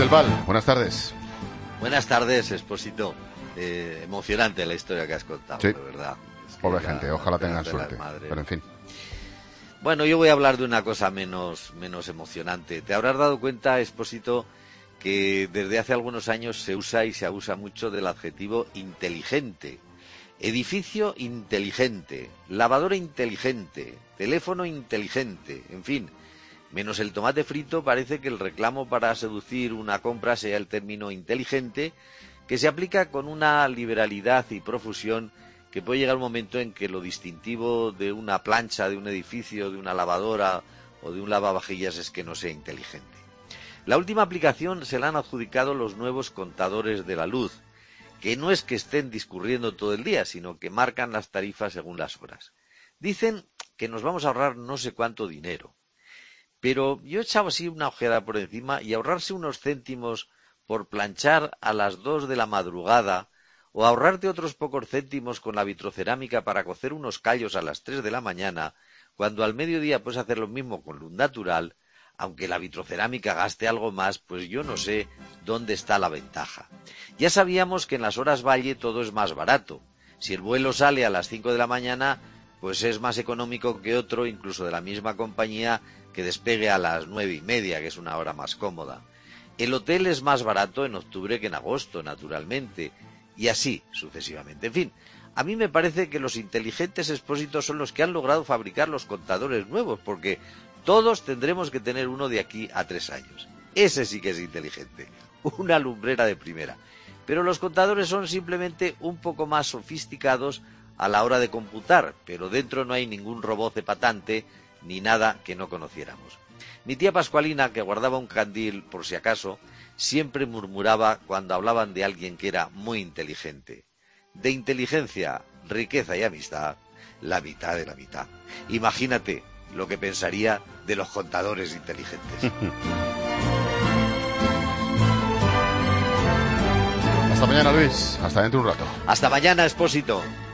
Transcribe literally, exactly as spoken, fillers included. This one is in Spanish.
del Val, buenas tardes. Buenas tardes, Expósito. Eh, emocionante la historia que has contado, sí. de verdad. Es que Pobre la, gente, ojalá la tengan suerte, pero en fin. Bueno, yo voy a hablar de una cosa menos, menos emocionante. Te habrás dado cuenta, Expósito, que desde hace algunos años se usa y se abusa mucho del adjetivo inteligente. Edificio inteligente, lavadora inteligente, teléfono inteligente, en fin. Menos el tomate frito, parece que el reclamo para seducir una compra sea el término inteligente, que se aplica con una liberalidad y profusión que puede llegar un momento en que lo distintivo de una plancha, de un edificio, de una lavadora o de un lavavajillas es que no sea inteligente. La última aplicación se la han adjudicado los nuevos contadores de la luz, que no es que estén discurriendo todo el día, sino que marcan las tarifas según las horas. Dicen que nos vamos a ahorrar no sé cuánto dinero. Pero yo he echado así una ojeada por encima y ahorrarse unos céntimos por planchar a las dos de la madrugada o ahorrarte otros pocos céntimos con la vitrocerámica para cocer unos callos a las tres de la mañana, cuando al mediodía puedes hacer lo mismo con luz natural, aunque la vitrocerámica gaste algo más, pues yo no sé dónde está la ventaja. Ya sabíamos que en las horas valle todo es más barato. Si el vuelo sale a las cinco de la mañana, pues es más económico que otro, incluso de la misma compañía, que despegue a las nueve y media, que es una hora más cómoda. El hotel es más barato en octubre que en agosto, naturalmente, y así sucesivamente. En fin, a mí me parece que los inteligentes expósitos son los que han logrado fabricar los contadores nuevos, porque todos tendremos que tener uno de aquí a tres años. Ese sí que es inteligente, una lumbrera de primera. Pero los contadores son simplemente un poco más sofisticados a la hora de computar, pero dentro no hay ningún robot cepatante ni nada que no conociéramos. Mi tía Pascualina, que guardaba un candil por si acaso, siempre murmuraba cuando hablaban de alguien que era muy inteligente. De inteligencia, riqueza y amistad, la mitad de la mitad. Imagínate lo que pensaría de los contadores inteligentes. Hasta mañana, Luis. Hasta dentro de un rato. Hasta mañana, Expósito.